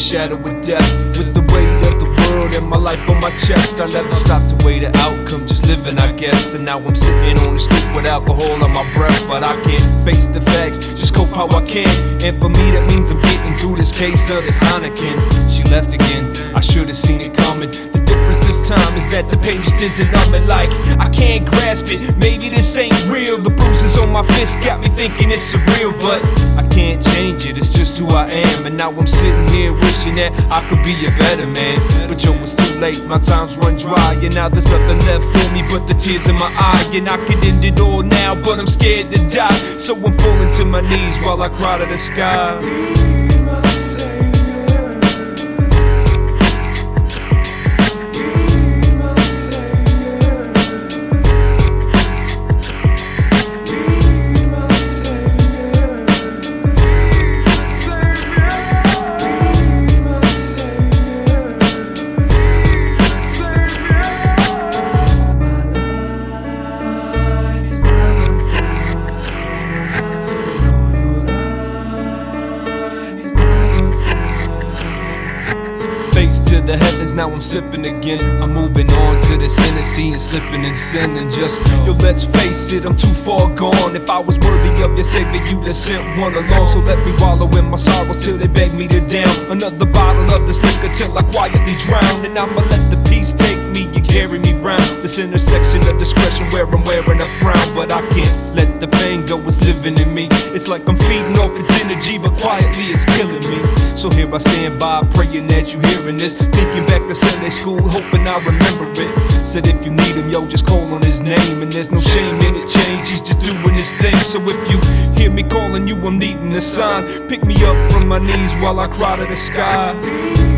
shadow of death. With the weight of the world and my life on my chest, I never stopped to weigh the outcome, just living I guess. And now I'm sitting on the street with alcohol on my breath, but I can't face the facts, just cope how I can. And for me that means I'm getting through this case of this Heineken. She left again, I should've seen it coming. The difference this time is that the pain just isn't numbing. Like, I can't grasp it, maybe this ain't real. The bruises on my fist got me thinking it's surreal, but I can't change it, it's just who I am. And now I'm sitting here wishing that I could be a better man. But yo, it's too late, my time's run dry, and now there's nothing left for me but the tears in my eye. And I could end it all now, but I'm scared to die, so I'm falling to my knees while I cry to the sky. To the heavens, now I'm sipping again. I'm moving on to this Hennessy and slipping in sin. And just, yo, let's face it, I'm too far gone. If I was worthy of your savior, you'd have sent one along. So let me wallow in my sorrows till they beg me to down another bottle of this liquor till I quietly drown. And I'ma let the peace take me and carry me round this intersection of discretion where I'm wearing a frown. But I can't let the pain go, it's living in me. It's like I'm feeding off its energy, but quietly it's killing me. So here I stand by, praying that you hearing this, thinking back to Sunday school, hoping I remember it. Said if you need him, yo, just call on his name. And there's no shame in it, change, he's just doing his thing. So if you hear me calling you, I'm needing a sign. Pick me up from my knees while I cry to the sky.